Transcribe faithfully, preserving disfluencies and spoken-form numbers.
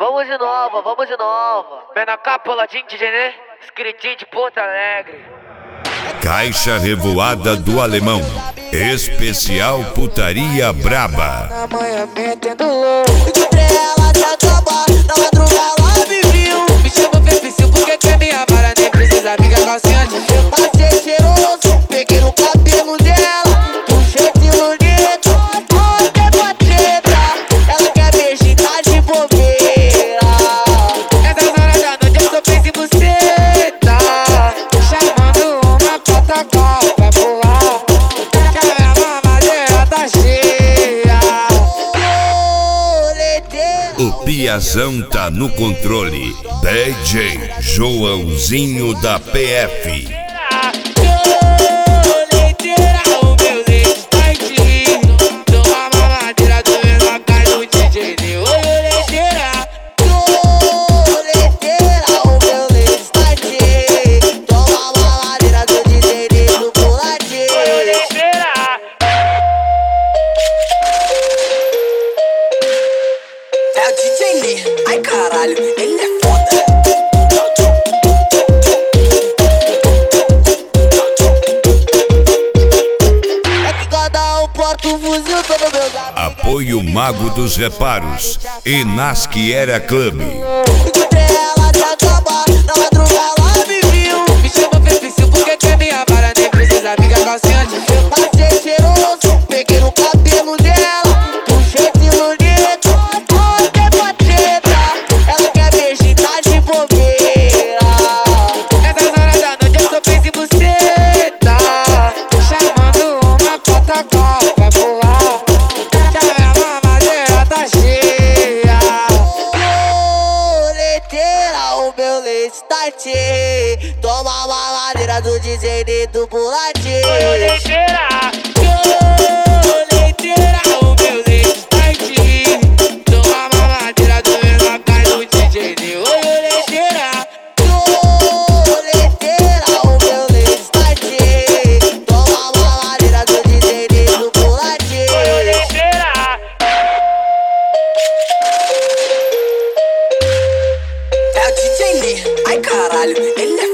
Vamos de nova, vamos de nova. Menor Capoladinho de Genê, escritinho de Porto Alegre. Caixa Revoada do Alemão. Especial Putaria Braba. Na manhã metendo louco, encontrei ela se acabar. Na madrugada ela me viu, me chamou perfil porque quer minha vara, nem precisa amiga calcinha de fio. Passei cheiroso, peguei no cabelo dela, puxei de luneta, olha pra treta. Ela quer beijinho, tá de bobeira. Essa hora da noite eu tô pensando em buceta, chamando uma pra tacar, vai pular. O Piazão tá no controle. D J Joãozinho da P F. Ai caralho, ele é foda. É que cada um porta um fuzil, todo meu amigos. Apoio Mago dos Reparos. Enasquiera Club. Encontrei ela se acabar, na madrugada ela me viu, me chamou perfil porque quer minha vara, nem precisa amiga calcinha de fio. Passei cheiroso, peguei no cabelo dela, puxei de luneta, olha pra treta. Ela quer beijinho, tá de bobeira. Essa hora da noite eu tô pensando em buceta, chamando uma pra tacar, vai pular. Que a minha mamadeira tá cheia. Leiteira, o meu leite tá cheio. Toma a mamadeira do D J e do Buladinho. Leiteira, leiteira, o meu leite tá cheio. Toma a mamadeira do menor cai do D J e oi, leiteira. Leiteira, o meu leite tá cheio. Toma a mamadeira do D J e do Buladinho. Leiteira. É o D J Ney, ai caralho, ele é